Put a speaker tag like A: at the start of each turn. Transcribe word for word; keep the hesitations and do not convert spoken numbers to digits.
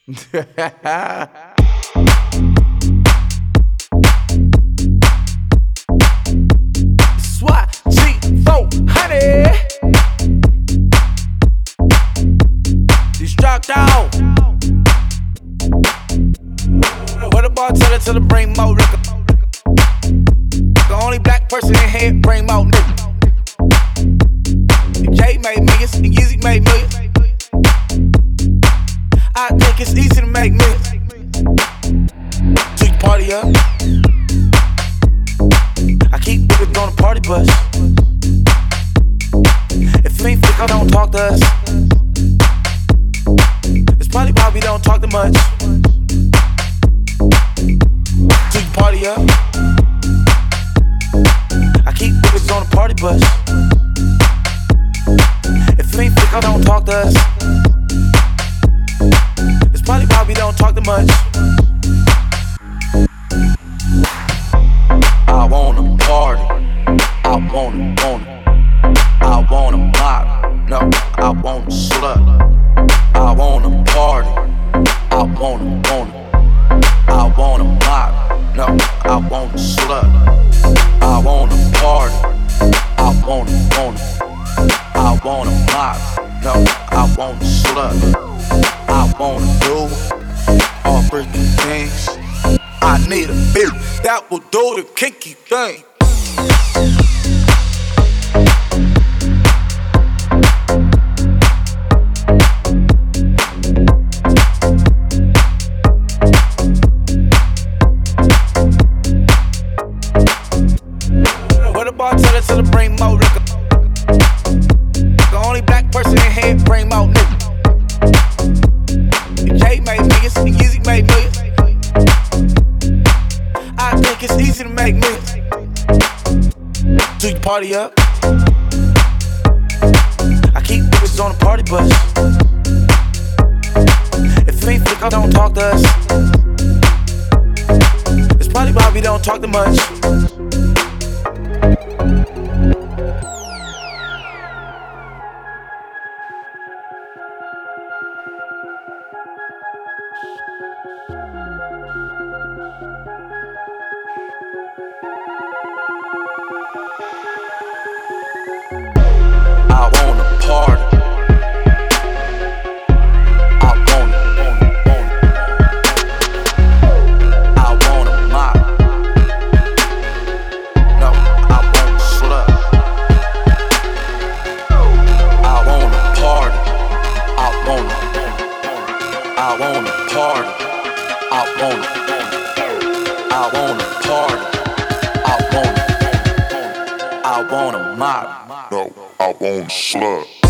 A: SWAT G four hundred. Destruct out. What the bartender till the bring more liquor. The only black person in here bring more nigga. Jay made millions and Yeezy made millions. I think it's easy to make millions. So you party up. I keep niggas on the party bus. If it ain't thick, I don't talk to us. It's probably why we don't talk too much. So you party up. I keep niggas on the party bus. If it ain't thick, I don't talk to us. It's probably why we don't talk too much. I wanna party. I wanna, wanna. I wanna mob. No, I wanna slut. I wanna party. I wanna, wanna. I wanna mob. No, I wanna slut. I wanna party. I wanna, wanna. I wanna mob. No, I wanna slut. I wanna do all freaking things. I need a bitch that will do the kinky thing. What the bartender till the bring more liquor. The only black person in here bring more nigga. Jay made millions and Yeezy made millions. I think it's easy to make millions. Do you party up? I keep niggas on the party bus. If it ain't thick, I don't talk to us. It's probably why we don't talk too much. I wanna party. I wanna, wanna, wanna. I wanna mob. No, I wanna slut. I wanna party. I wanna, I wanna party. I wanna, I wanna party. I wanna, I wanna mob.
B: No, I want slut.